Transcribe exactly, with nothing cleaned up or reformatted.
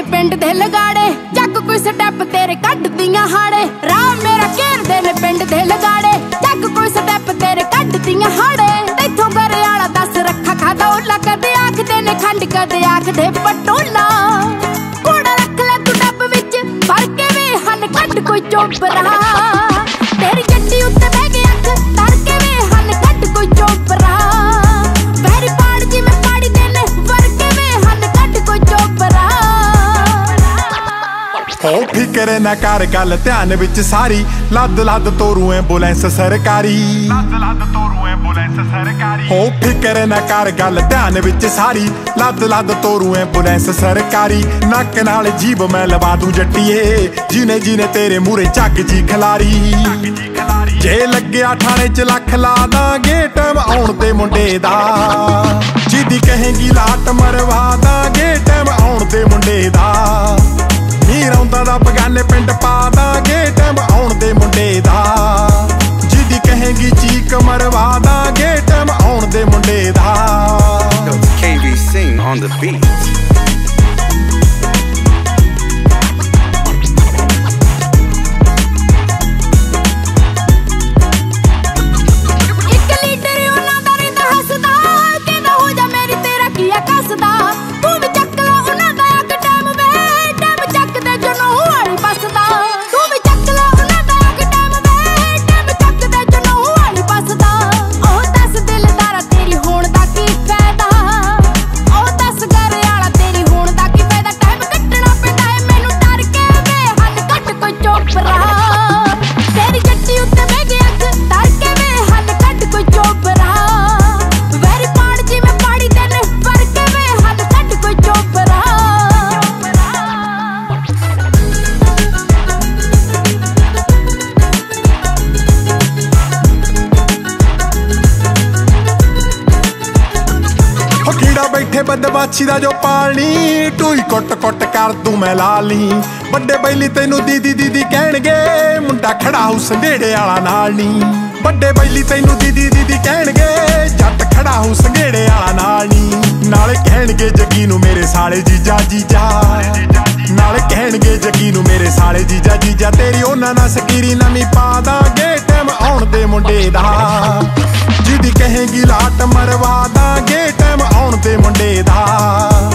पिंड दे लगाड़े जग कोई स्टैप तेरे कड्डदियां हाड़े राम मेरा घेरदे ने पिंड दे लगाड़े जग कोई स्टैप तेरे कड्डदियां हाड़े तैथों घरे आला दस रखा खादा ओला कदे आखदे ने खंड कदे आखदे पटोला कूड़ा रख ले तू डब विच भर के वे हन कड्ड कोई चोपरा तेरी गड्डी उत्ते बह के अख धर के वे हन कड्ड कोई चोपरा वैरी पाड़ जी मैं पाड़ी देने भर के वे हन कड्ड कोई चोपरा हो फिकर ना कर गल ध्यान विच सारी लद लद तोरू एंबुलेंस सरकारी हो फिकर ना कर गल ध्यान विच सारी लद लद तोरू एंबुलेंस सरकारी नक नाल जीब मैं लवा दूं जट्टीए जिने जिने तेरे मूरे झग जी खलारी जे लग्या ठाणे च लख ला दांगे टैम आउण ते मुंडे दा जिदी कहेंगी लाट मरवा दांगे टैम आउण ते मुंडे दा हीर आउंदा दा बगाने पिंड पा दांगे टैम आउण दे मुंडे दा जिदी कहेंगी चीक मरवा दांगे टैम आउण दे मुंडे दा K B Sing on the beat. बैठे बदमाशी दा जो पानी टूई कुट कुट कर दूं मैं लाली बड़े बैली तेनू दीदी दीदी कहणगे मुंडा खड़ा हो संघेड़े आला नाल नी बड़े बैली तेनू दीदी दीदी कहणगे जट खड़ा हो संघेड़े आला नाल नी नाले कहणगे जगी नू मेरे साले जीजा जीजा नाले कहणगे जगी नू मेरे साले जीजा जीजा तेरी ओना ना सकीरी नमी पा दांगे टैम आउण दे मुंडे दा जिदी कहेंगी लाट मरवा दांगे टैम आउण दे मुंडे दा